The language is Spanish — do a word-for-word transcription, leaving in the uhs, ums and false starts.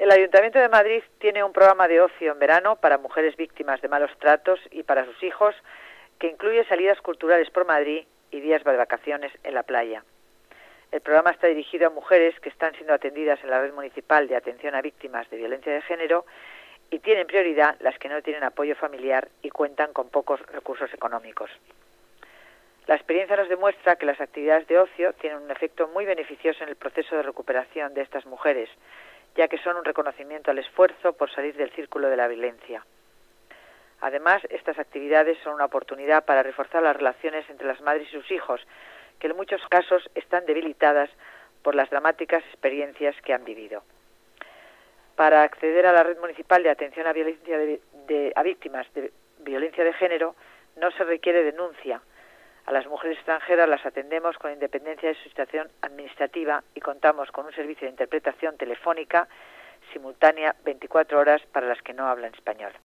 El Ayuntamiento de Madrid tiene un programa de ocio en verano para mujeres víctimas de malos tratos y para sus hijos, que incluye salidas culturales por Madrid y días de vacaciones en la playa. El programa está dirigido a mujeres que están siendo atendidas en la red municipal de atención a víctimas de violencia de género y tienen prioridad las que no tienen apoyo familiar y cuentan con pocos recursos económicos. La experiencia nos demuestra que las actividades de ocio tienen un efecto muy beneficioso en el proceso de recuperación de estas mujeres, ya que son un reconocimiento al esfuerzo por salir del círculo de la violencia. Además, estas actividades son una oportunidad para reforzar las relaciones entre las madres y sus hijos, que en muchos casos están debilitadas por las dramáticas experiencias que han vivido. Para acceder a la red municipal de atención a, violencia de, de, a víctimas de violencia de género no se requiere denuncia. A las mujeres extranjeras las atendemos con independencia de su situación administrativa y contamos con un servicio de interpretación telefónica simultánea veinticuatro horas para las que no hablan español.